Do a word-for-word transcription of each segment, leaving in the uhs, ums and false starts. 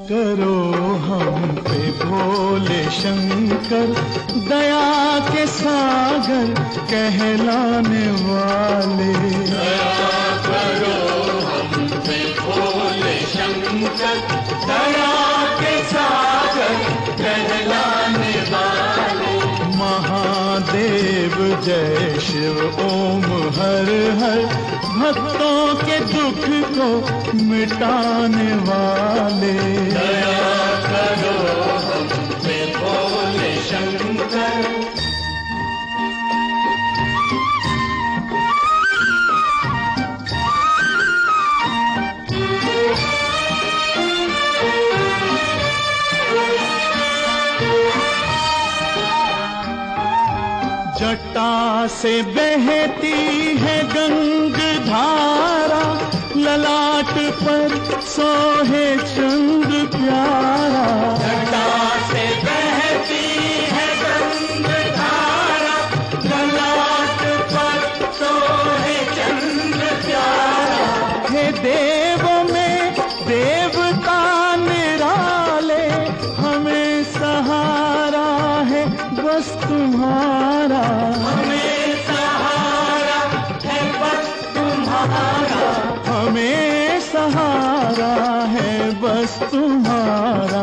करो हम पे भोले शंकर, दया के सागर कहलाने वाले। दया करो हम पे भोले शंकर, दया के सागर कहलाने वाले। महादेव जय शिव ओम हर हर, भक्तों के दुख को मिटाने वाले। दया करो हम पे भोले शंकर। जटा से बहती है गंग धारा, ललाट पर सोहे चंद्र प्यारा। जटा से बहती है गंग धारा, ललाट पर सोहे चंद्र प्यारा। हे देवों में देवता निराले, हमें सहारा है बस तुम्हारा। हमें सहारा है बस तुम्हारा। हमें सहारा है बस तुम्हारा।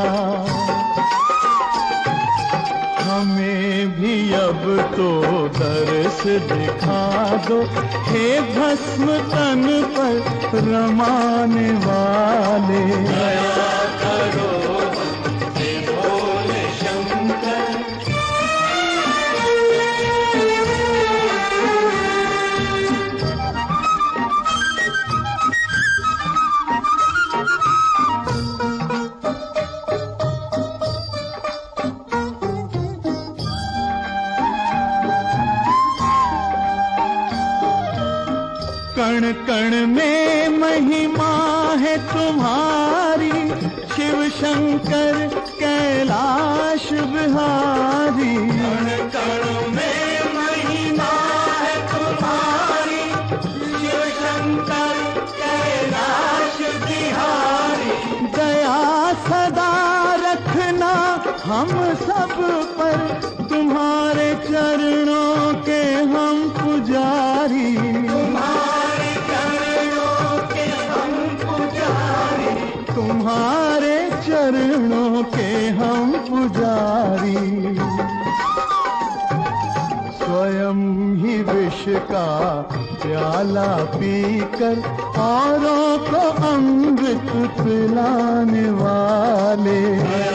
हमें भी अब तो दर्श दिखा दो, हे भस्म तन पर रमाने वाले। दया करो हे भोले शंकर। कण कण में महिमा है तुम्हारी, शिव शंकर कैलाश बिहारी। कण कण में महिमा है तुम्हारी, शिव शंकर कैलाश बिहारी। दया सदा रखना हम सब पर, तुम्हारे चरणों के हम पुजारी। तुम्हारे चरणों के हम पुजारी। तुम्हारे चरणों के हम पुजारी। स्वयं ही विष का प्याला पीकर औरों को अमृत पिलाने वाले।